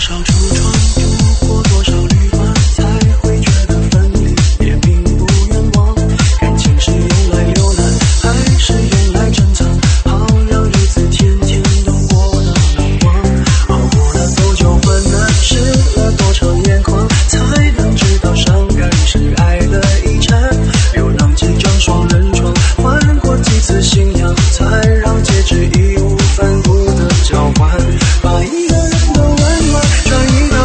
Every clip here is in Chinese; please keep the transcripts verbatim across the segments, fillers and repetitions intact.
少橱窗，住过多少旅馆，才会觉得分离也并不冤枉。感情是用来留难，还是用来珍藏？好让日子天天都过得难忘。熬过了多久患难，湿了多长眼眶，才能知道伤感是爱的遗产。流浪几张双人床，换过几次信仰，才让戒指义无反顾的交换。把一个人的温暖转移到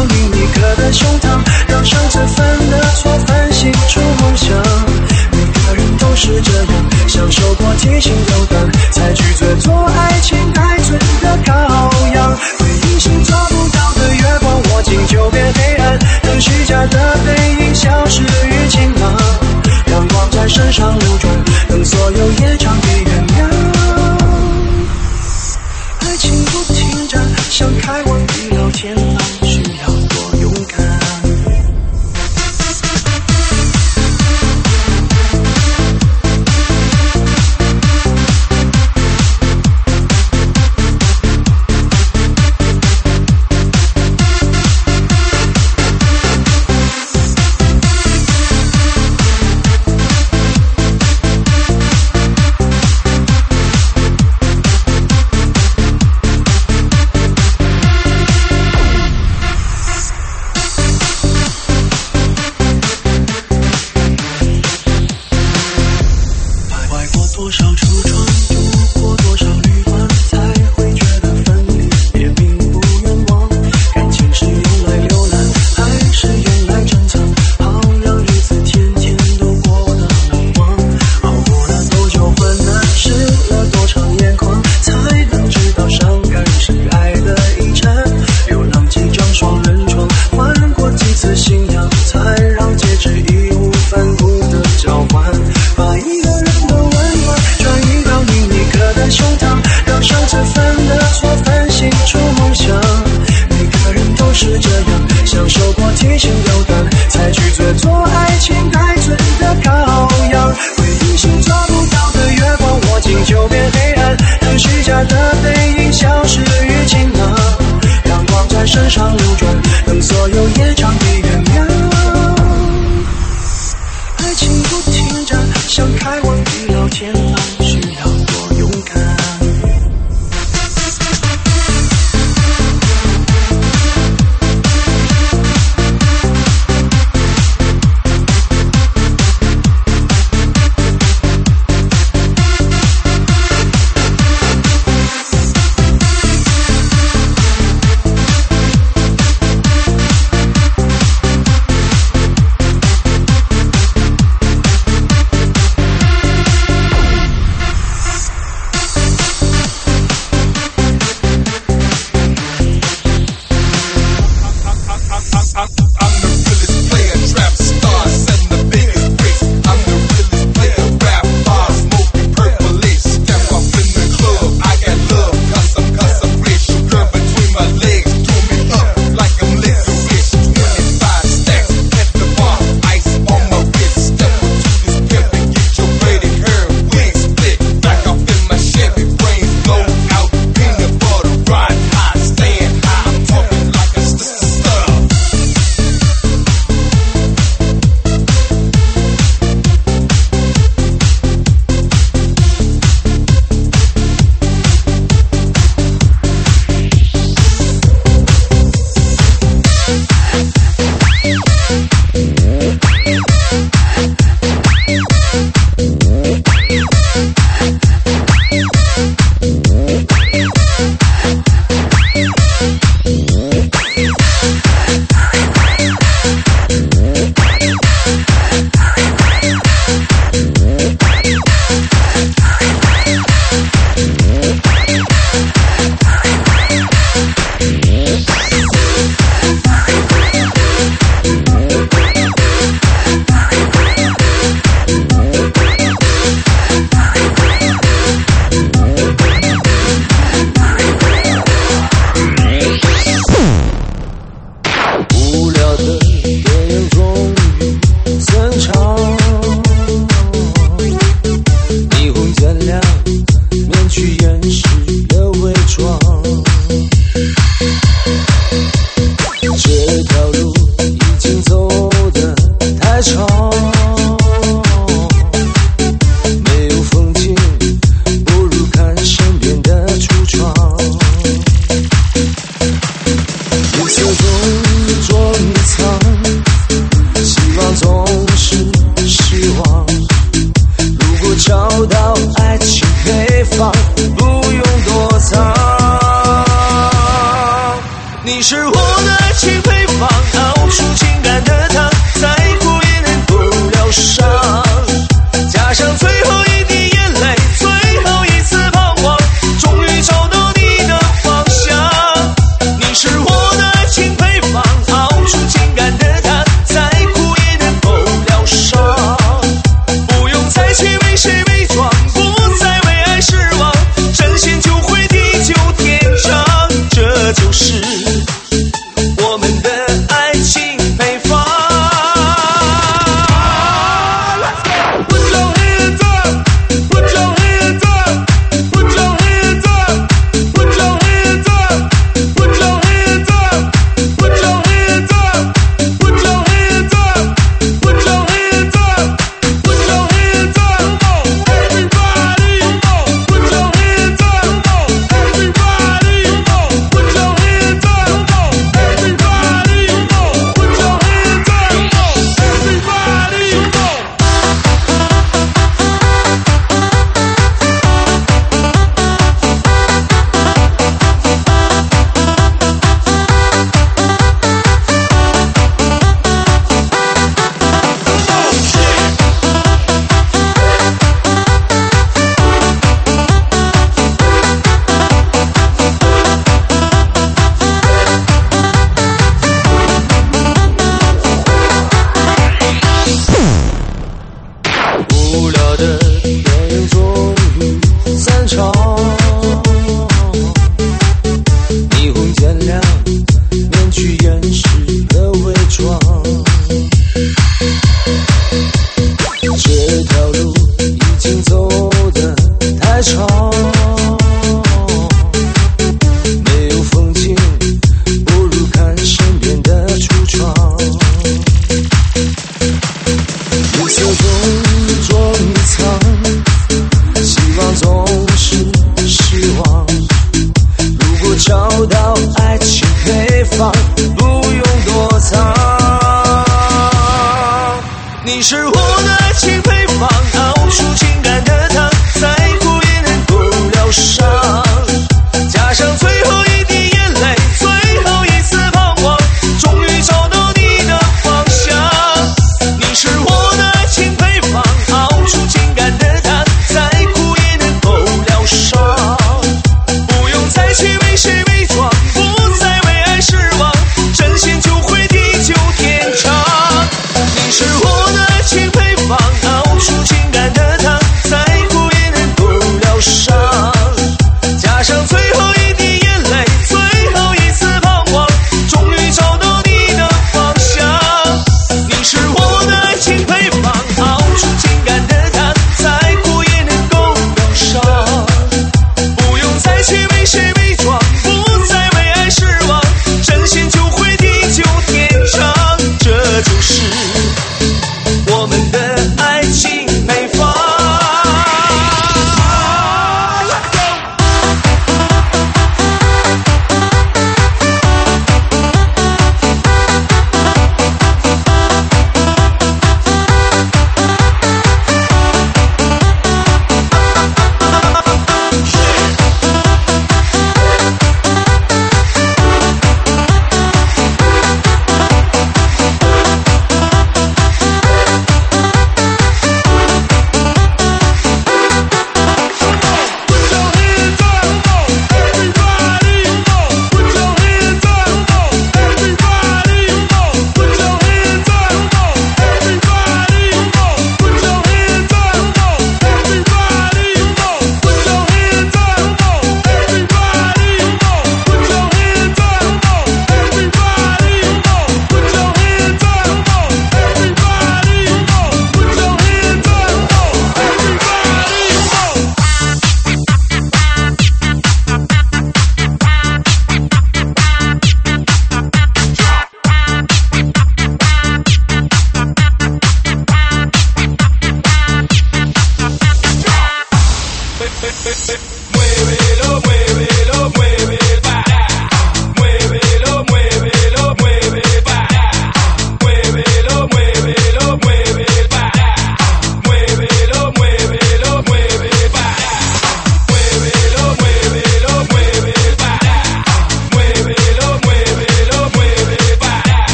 你是我的爱情配方，熬出情感的汤，再苦也能够疗伤。加上最后一滴眼泪，最后一次彷徨，终于找到你的方向。你是我的爱情配方，熬出情感的汤，再苦也能够疗伤。不用再去为谁伪装，不再为爱失望，真心就会地久天长。这就是我们的爱情。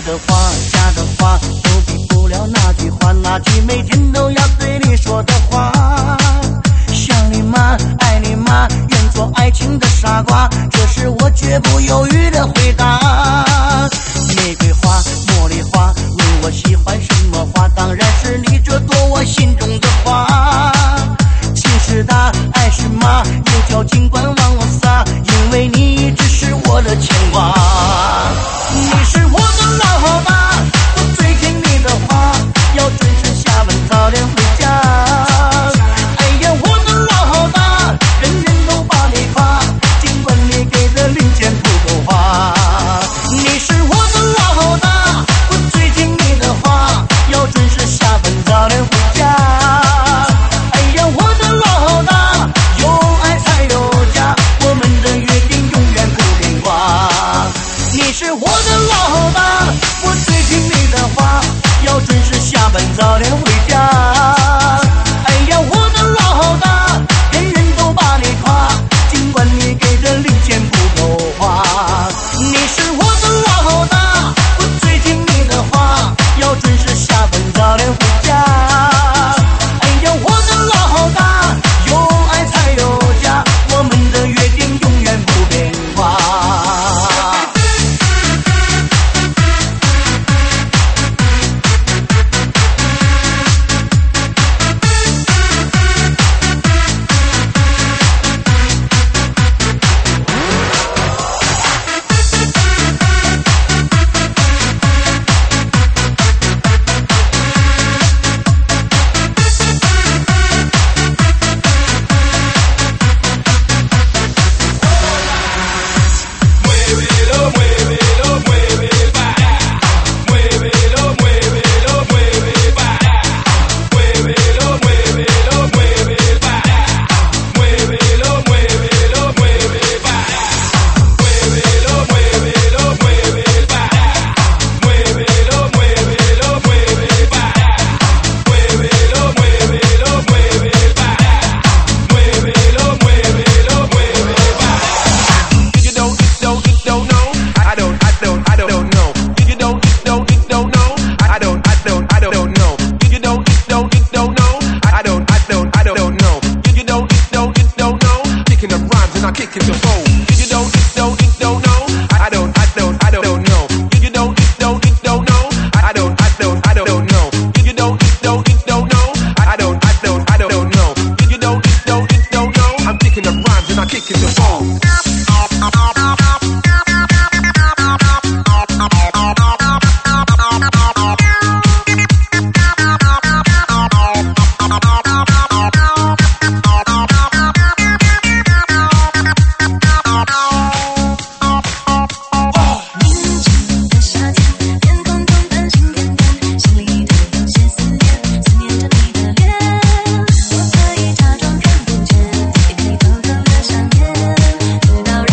的话，假的话都比不了那句话，那句每天都要对你说的话。想你吗？爱你吗？愿做爱情的傻瓜，这是我绝不犹豫的回答。玫瑰花、茉莉花，问我喜欢什么花，当然是你这朵我心中的花。情是大，爱是麻，有条尽管往我撒，因为你一直是我的牵挂。你是我的老大，我最听你的话，要准时下班，早点回家。哎呀，我的老大，人人都把你夸，尽管你给的零钱不够花。你是我的老大，我最听你的话，要准时下班，早点回家。哎呀，我的老大，有爱才有家，我们的约定永远不变卦。你是我的老大，我最听你的话，要准时下班，早点回家。哎呀，我的老大，人人都把你夸，尽管你给的零钱不够花。你是我的老大，我最听你的话，要准时下班，早点回家。哎呀，我的老大，有爱才有家，我们的约定永远不变卦。 我可以假装看不见，也可以偷偷的想念，直到。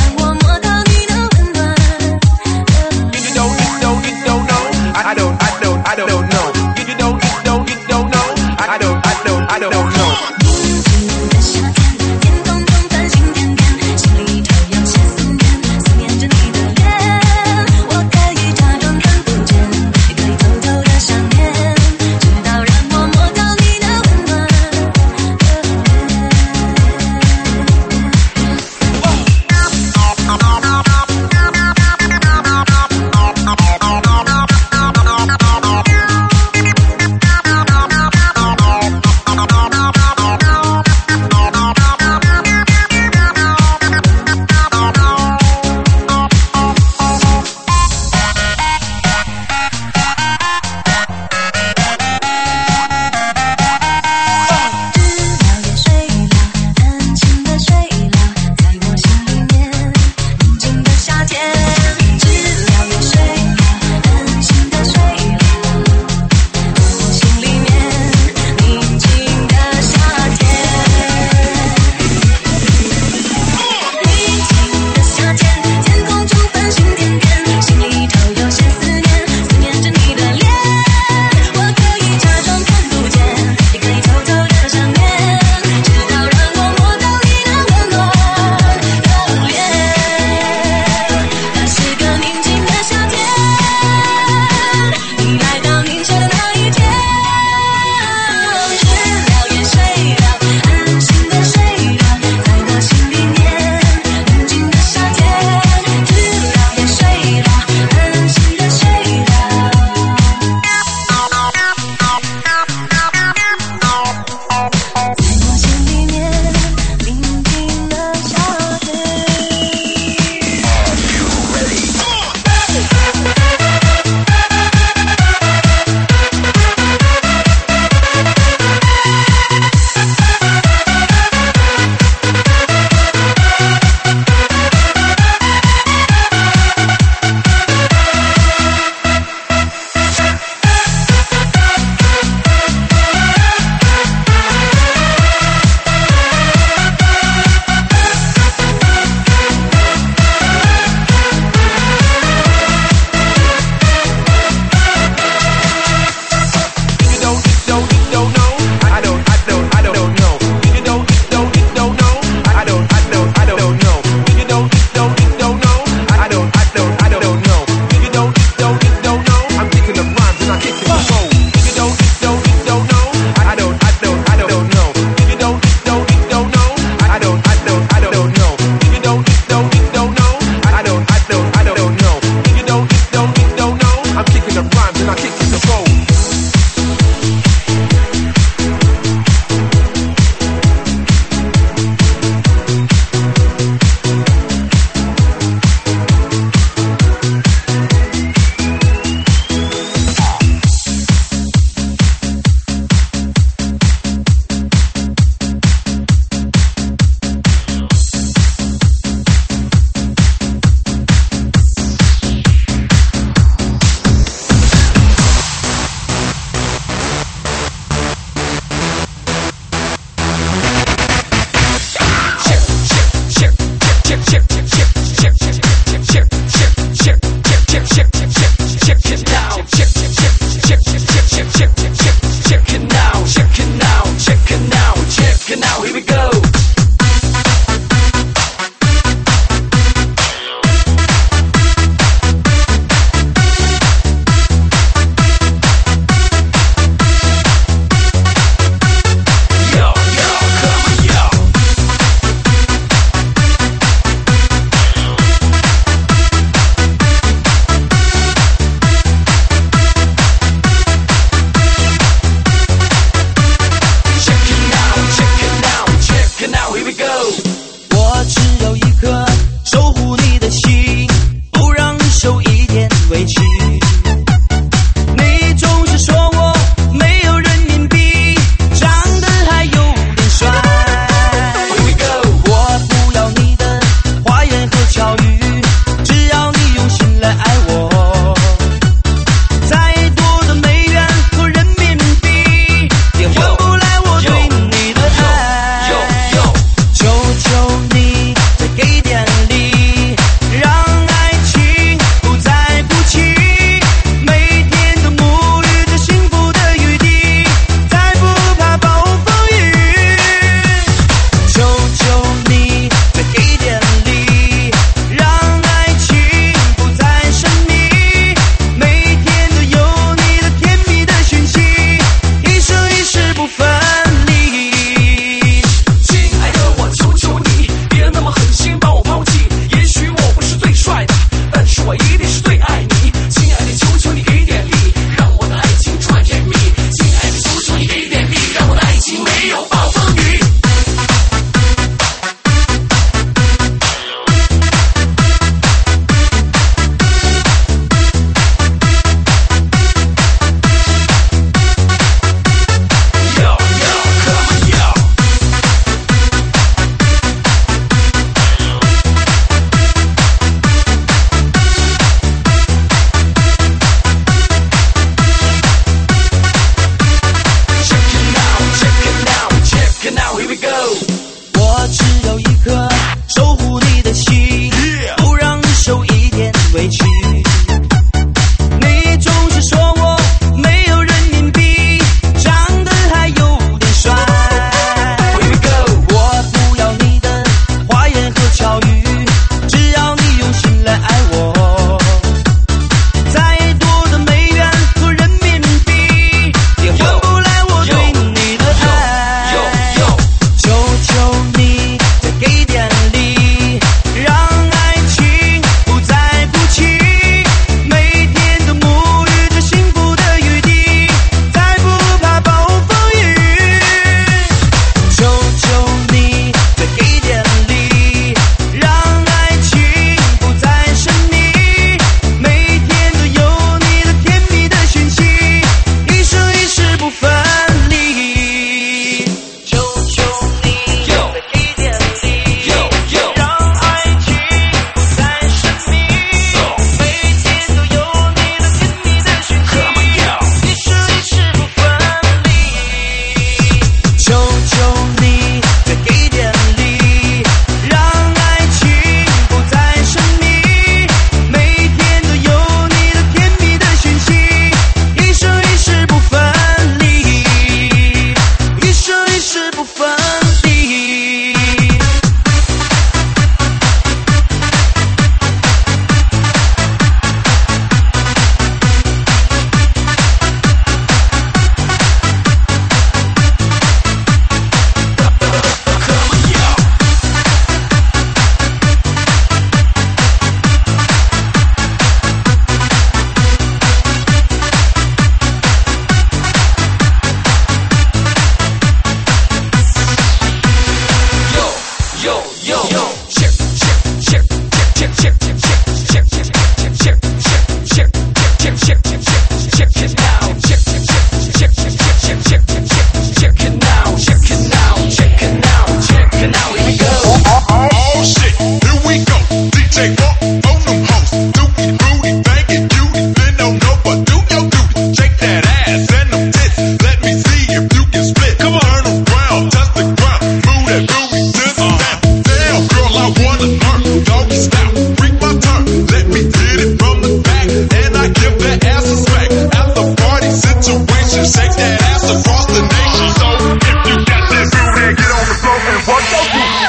Say fuck on them hoes, dookie booty, thinking cutie, then don't know but do your duty. Shake that ass and them tits, let me see if you can split. Come on, turn around, touch the ground, move that booty to the left. Damn, girl, I wanna learn doggy style, freak my turn, let me hit it from the back, and I give that ass a smack. After party situation, shake that ass across the nation. So if you got that booty, get on the floor and walk your booty.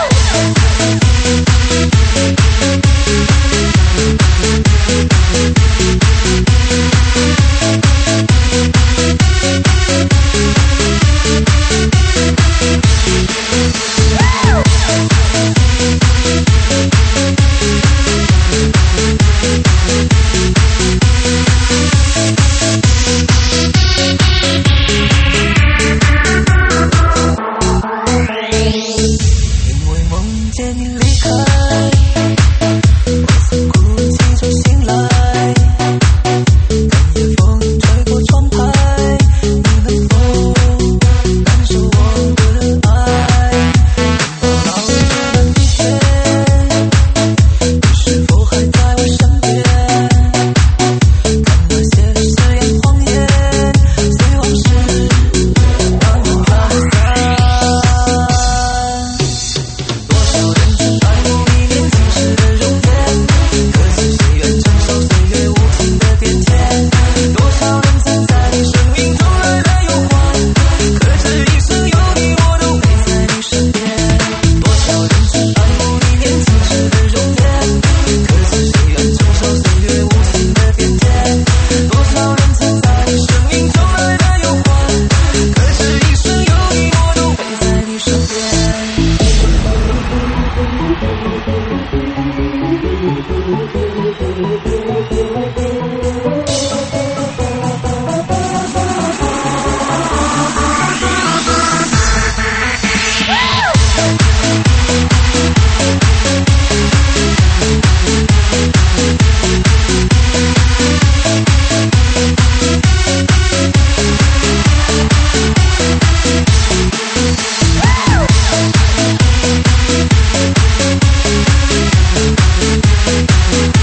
We'll be right back.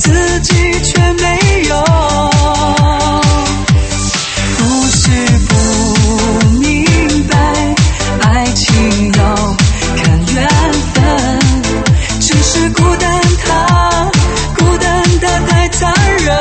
自己却没有。不是不明白，爱情要看缘分，只是孤单它，孤单它太残忍。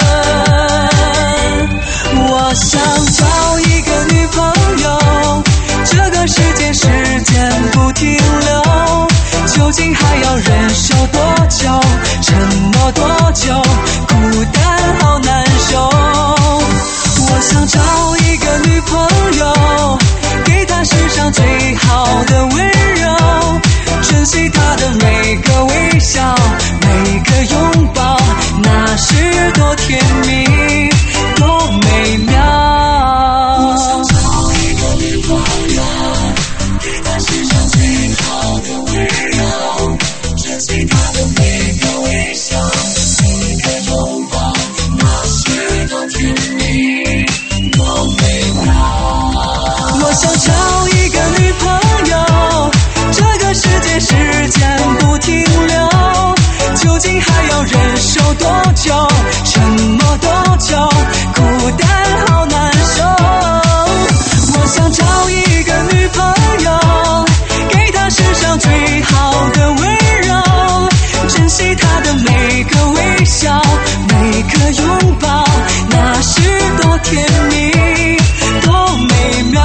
我想找一个女朋友，这个世界时间不停留，究竟还要忍受多久？沉默多久？孤单好难受。我想找一个女朋友，给她世上最好的温柔，珍惜她的每个微笑，每个拥抱，那是多甜蜜，多美妙。我想找一个女朋友，给她世上最好的温柔，珍惜她的每个微笑，每个拥抱，那是多甜蜜，多美妙。我想找一个女朋友，这个世界时间不停留，究竟还要忍受多久？沉默多久？孤单好难受。我想找一个女朋友，给她世上最好的温柔，珍惜她的每个微笑，每个拥抱，那是多甜蜜，多美妙。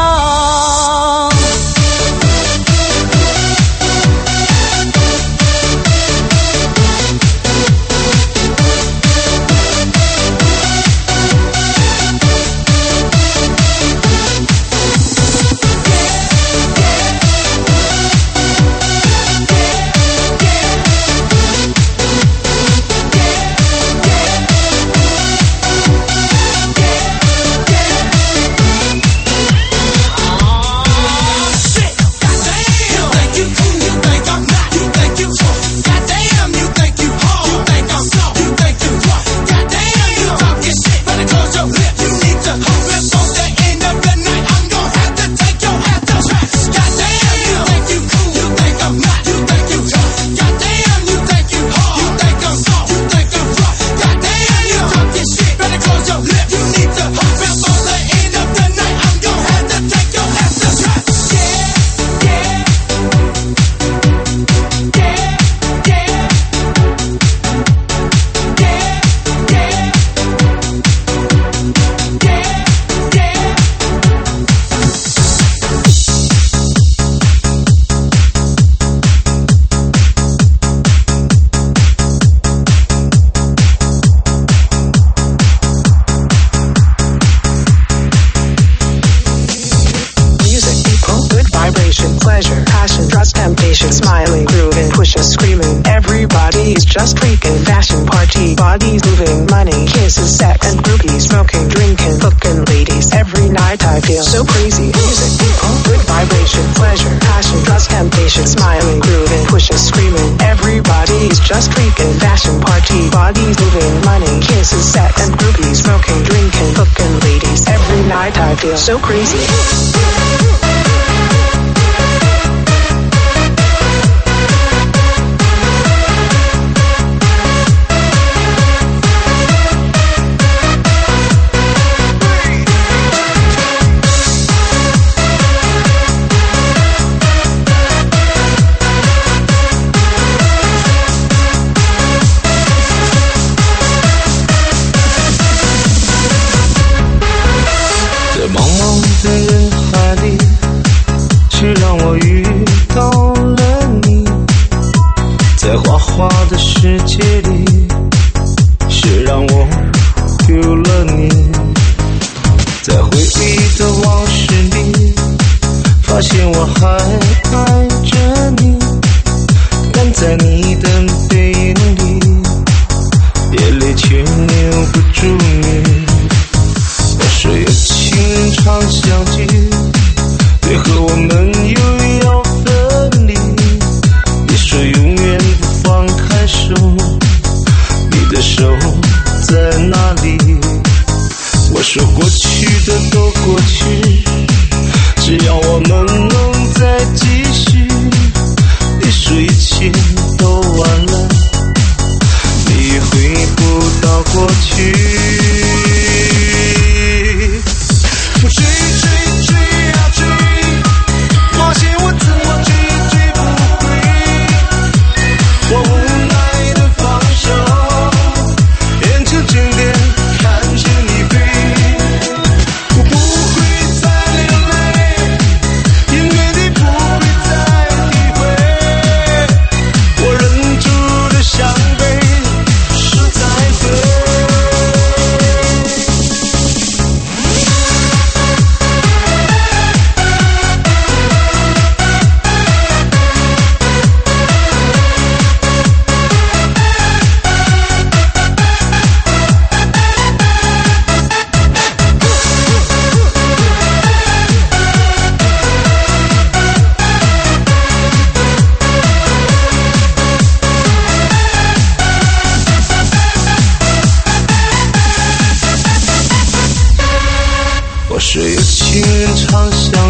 Smiling, grooving, pushing, screaming. Everybody's just freaking. Fashion party, bodies moving, money, kisses, sex, and groupies. Smoking, drinking, looking ladies. Every night I feel so crazy. Music, people, good vibration, pleasure, passion, trust, temptation. Smiling, grooving, pushing, screaming. Everybody's just freaking. Fashion party, bodies moving, money, kisses, sex, and groupies. Smoking, drinking, looking ladies. Every night I feel so crazy. 花的世界里，是让我丢了你。在回忆的往事里，发现我还爱着你。但在你的背影里，眼泪却留不住你。我说有情人常相聚，为何我们又要分离？你说永远不放开手，你的手在哪里？我说过去的都过去，只要我们能再继续。你说一切都完了，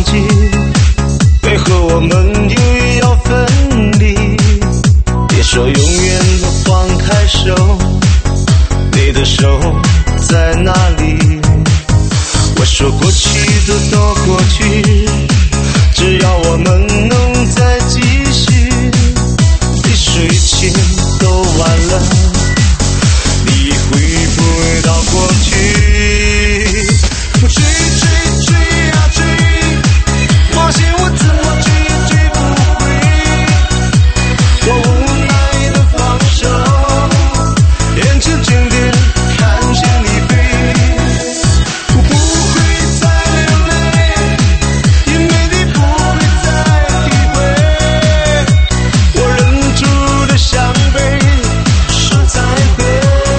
记，为何我们又要分离？别说永远不放开手，你的手在哪里？我说过去的都过去，只要我们能再继续，即使一切都完了，你会不会到过去？我追追追啊追，发现我怎么追也追不回，我无奈的放手，眼睁睁地看着你飞。我不会再流泪，因为你不会再体会，我忍住的伤悲，说再会。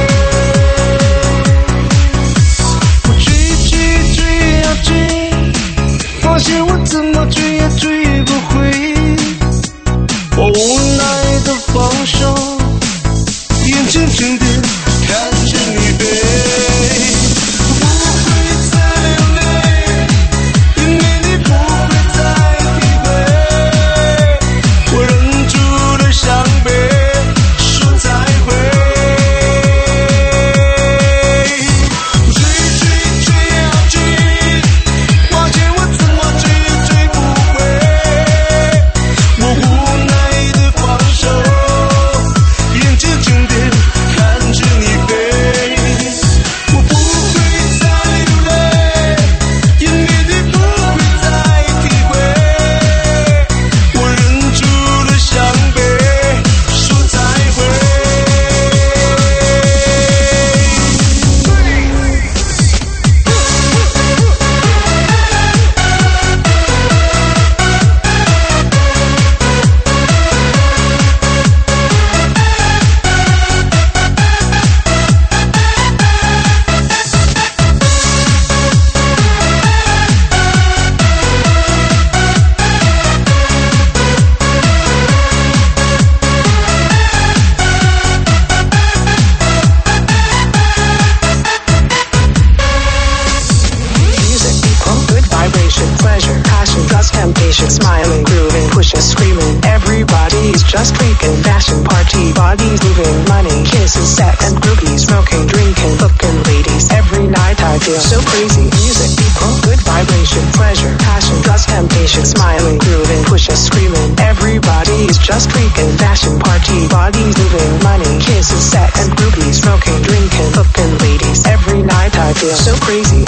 我追追追啊追，发现我怎么追也追不回，我无奈的放手，眼睁睁地看着你飞。我不会再流泪，因为你不会再体会，我忍住的伤悲，说再会。我追追追啊追，发现我怎么追也追不回，我无奈的放手，眼睁睁地看着你飞。我不会再流泪，因为你不会再体会，我忍住了伤悲，说再会。 Music equal good vibration, pleasure, passion, lust, temptation, smiling, grooving, pushing, screaming. Everybody's just freaking, fashion, party, bodies moving, money, kisses, sex, and groupies, smoking, drinking, looking, ladies. Every night I feel so crazy. Music equal good vibration, pleasure, passion, lust, temptation, smiling, grooving, pushing, screaming. Everybody's just freaking, fashion, party, bodies moving, money, kisses, sex, and groupies, smoking, drinking, looking, ladies. Every night I feel so crazy.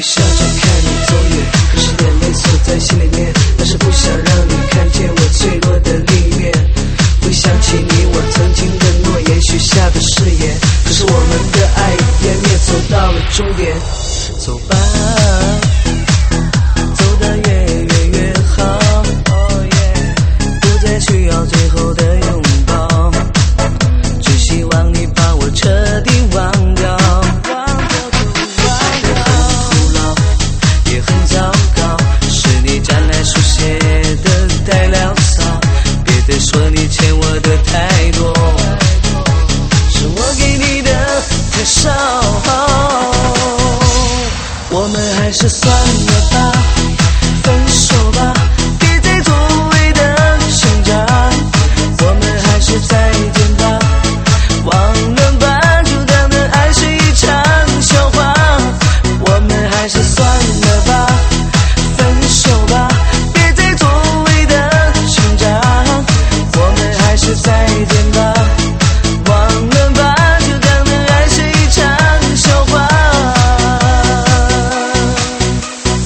会笑着看你走远，可是眼泪锁在心里面，那是不想让你看见我脆弱的另一面。回想起你我曾经的诺言，许下的誓言，可是我们的爱湮灭，走到了终点。走吧，走得越远越好，不再需要最后的拥抱，只希望你把我彻底忘掉。也很古老，也很糟糕，是你将来书写的太潦草，别再说你欠我的太多，是我给你的太少。我们还是算了吧，分手吧，别再做无谓的挣扎，我们还是再见吧，忘了吧，就当那爱是一场笑话。我们还是算了吧，分手吧，别再做无谓的挣扎，我们还是再见吧，忘了吧，就当那爱是一场笑话。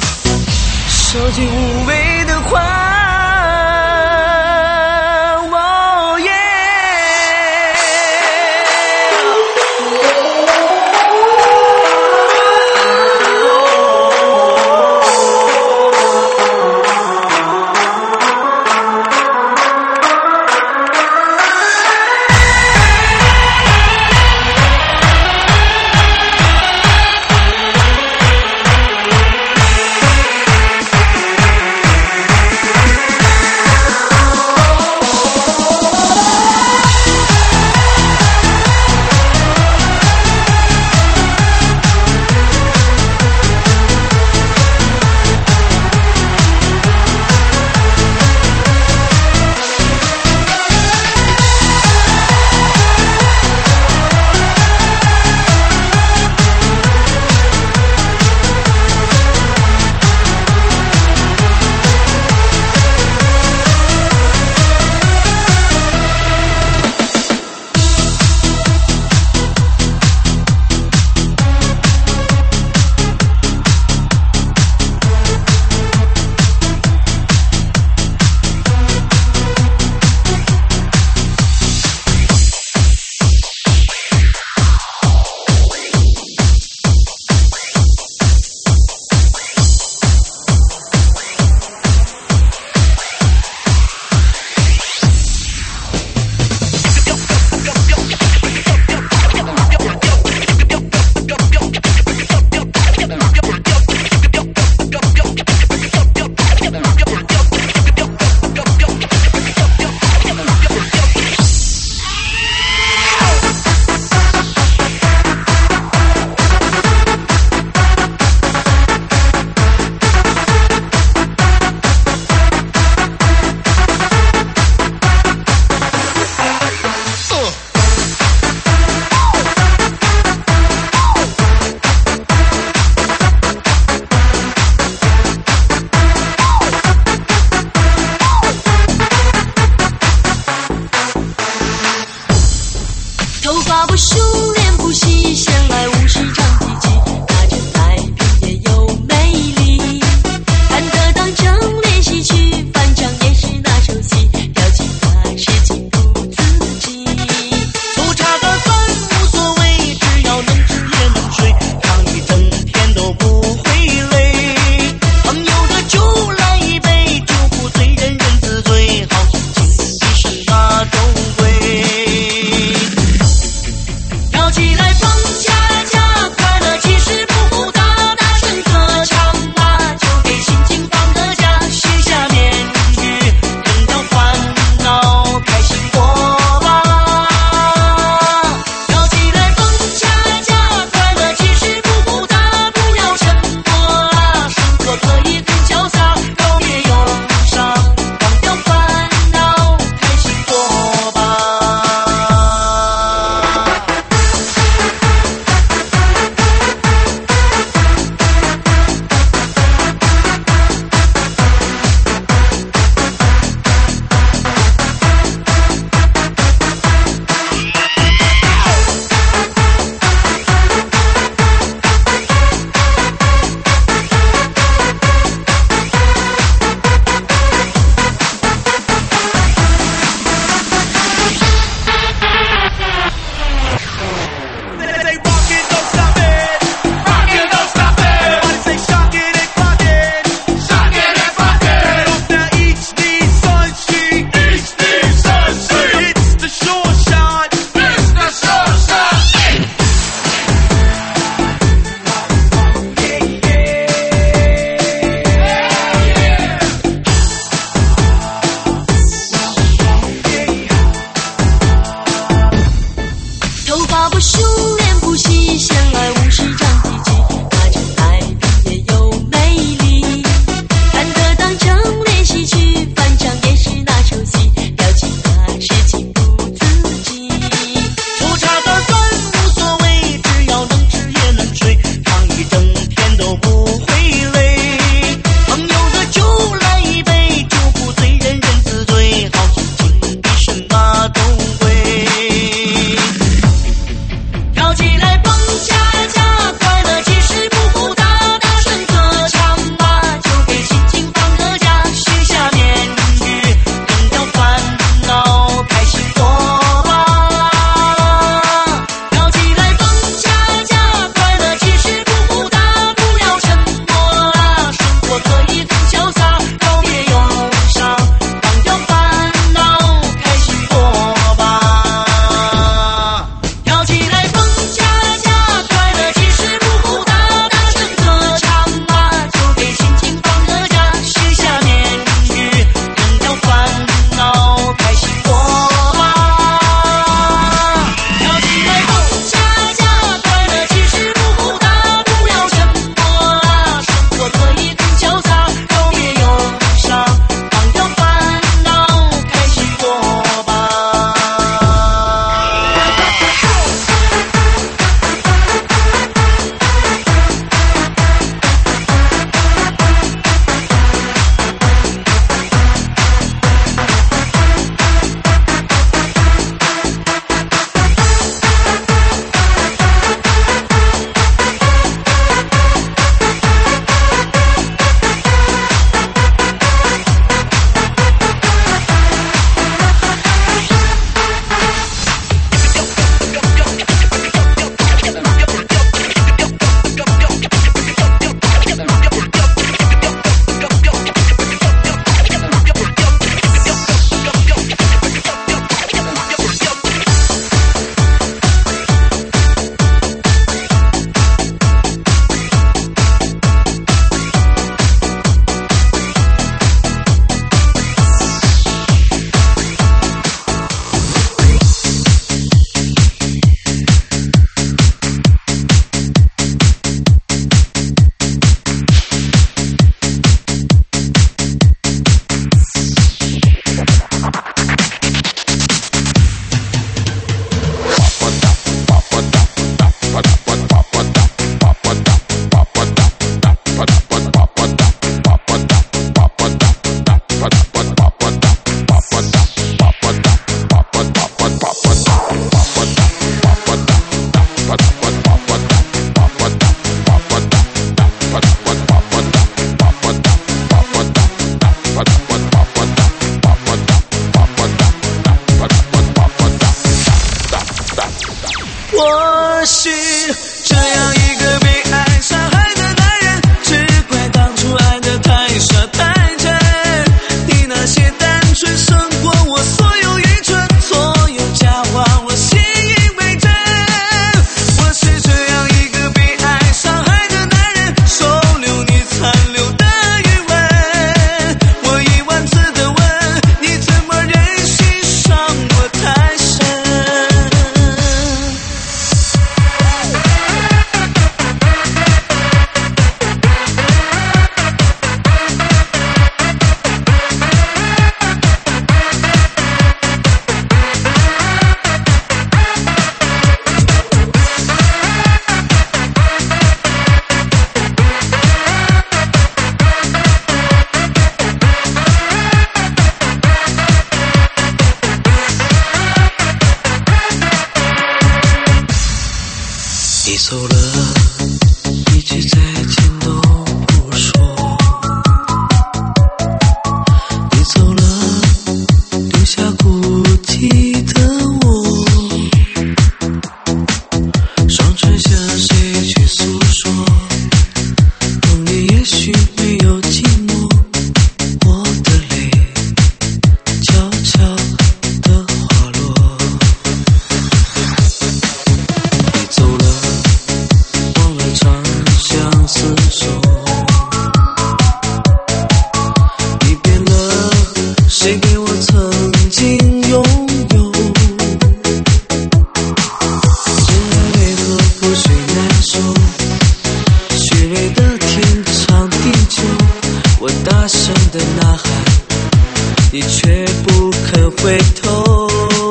微的天长地久，我大声的呐喊，你却不肯回头。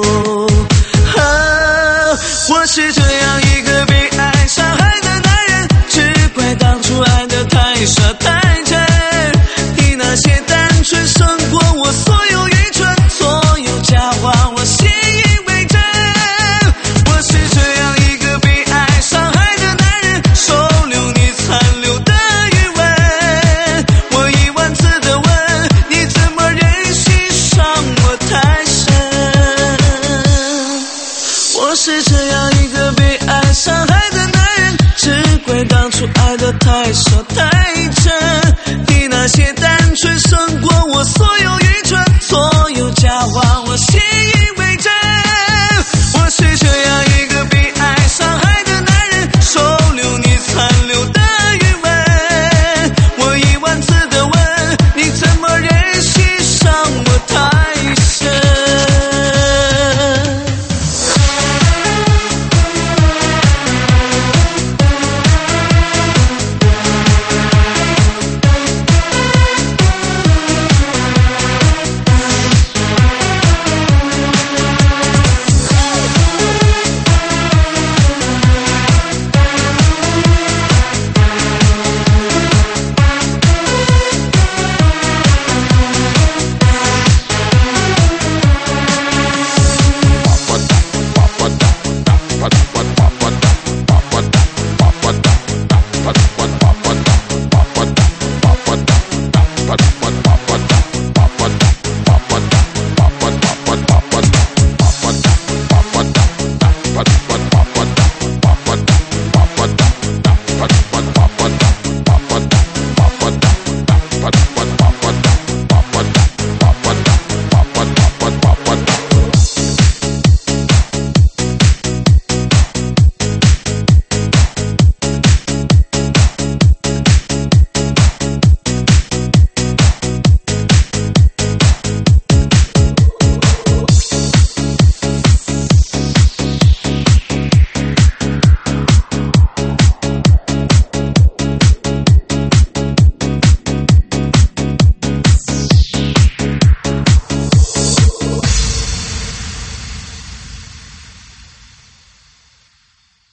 啊，我是这样一个被爱伤害的男人，只怪当初爱得太傻太真，你那些单纯胜过我所有愚蠢，所有假话我信以为真。我是这样一个被爱伤害的男人，收留你残留的余温，我一万次的问，你怎么忍心伤我太深？我是这样一个被爱伤害的男人，只怪当初爱得太傻太真，你那些单纯胜过我所有余